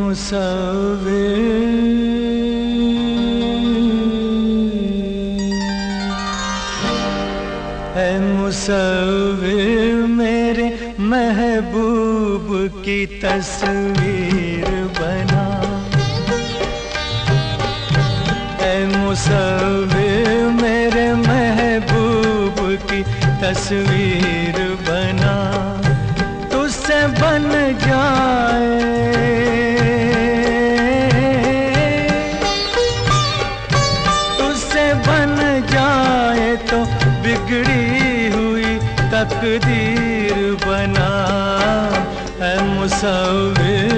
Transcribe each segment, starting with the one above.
है मुसव्विर मेरे महबूब की तस्वीर बना। है मुसव्विर मेरे महबूब की तस्वीर बना। तुझसे बन जाए, तुझसे बन जाए तो बिगड़ी हुई तकदीर बना। है मुसव्विर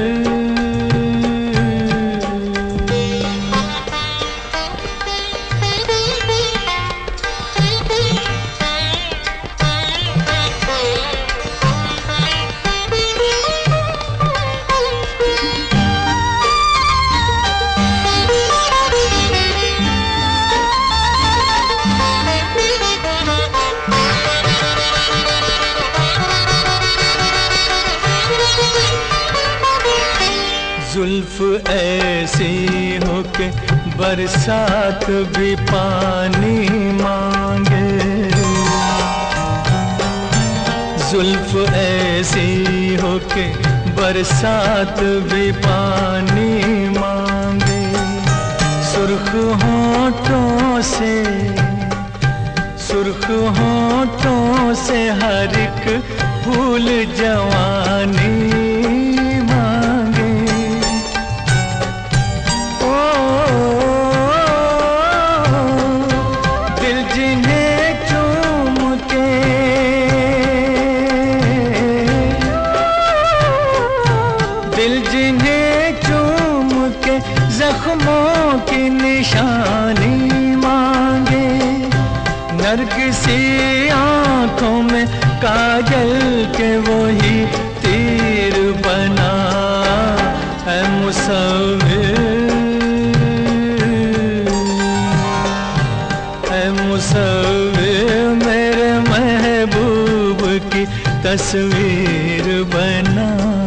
जुल्फ ऐसी हो के बरसात भी पानी मांगे। जुल्फ ऐसी हो के बरसात भी पानी मांगे। सुर्ख होठों से, सुर्ख होठों से हर एक फूल जवानी मांगे। दिल जिन्हें चूम के, दिल जिन्हें चूम के जख्मों की निशानी मांगे। नरगिसी आंखों में काजल के वही तीर बना। है मुसव्विर, है मुसव्विर मेरे महबूब की तस्वीर बना।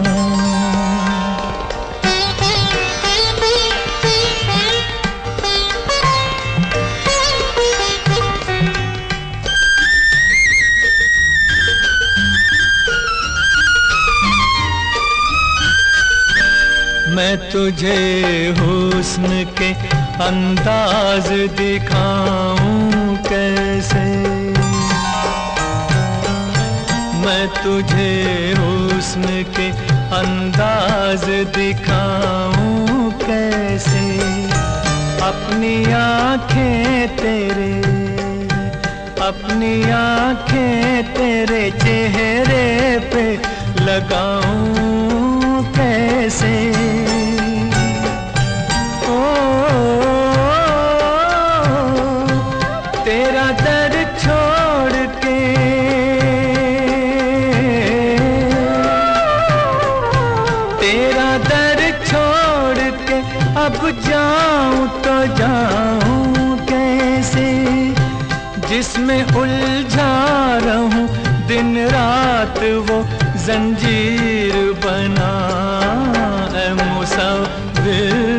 मैं तुझे हुस्न के अंदाज दिखाऊं कैसे। मैं तुझे हुस्न के अंदाज दिखाऊं कैसे। अपनी आँखें तेरे, अपनी आँखें तेरे चेहरे पे लगाऊं कैसे। ओ तेरा दर छोड़ के, तेरा दर छोड़ के अब जाऊं तो जाऊं कैसे। जिसमें उलझा रहूं दिन रात वो जंजीर बना। है मुसव्विर,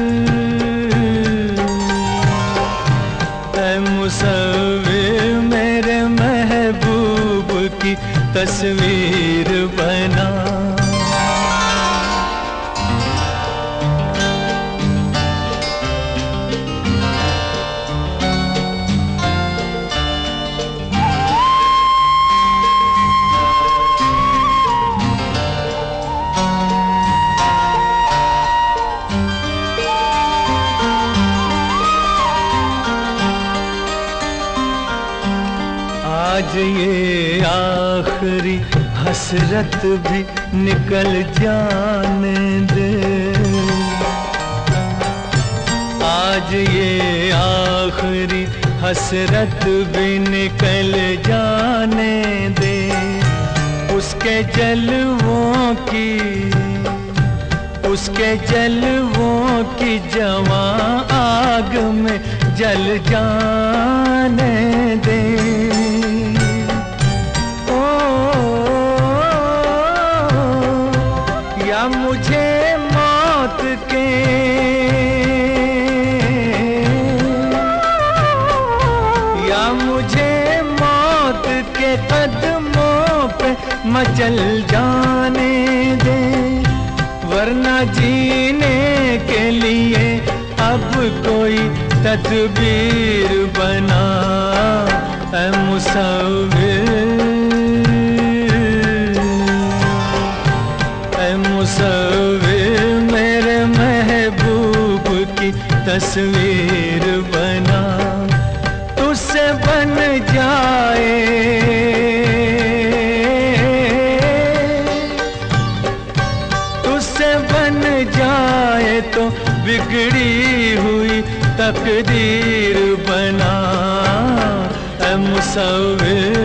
है मुसव्विर मेरे महबूब की तस्वीर बना। आज ये आखिरी हसरत भी निकल जाने दे। आज ये आखिरी हसरत भी निकल जाने दे। उसके जलवों की, उसके जलवों की जवां आग में जल जाने दे। मुझे मौत के कदमों पे मचल जाने दे, वरना जीने के लिए अब कोई तदबीर बना। ऐ मुसव्विर, ऐ मुसव्विर मेरे महबूब की तस्वीर बना। तुझसे बन जाए, तुझसे बन जाए तो बिगड़ी हुई तकदीर बना। ऐ मुसव्विर,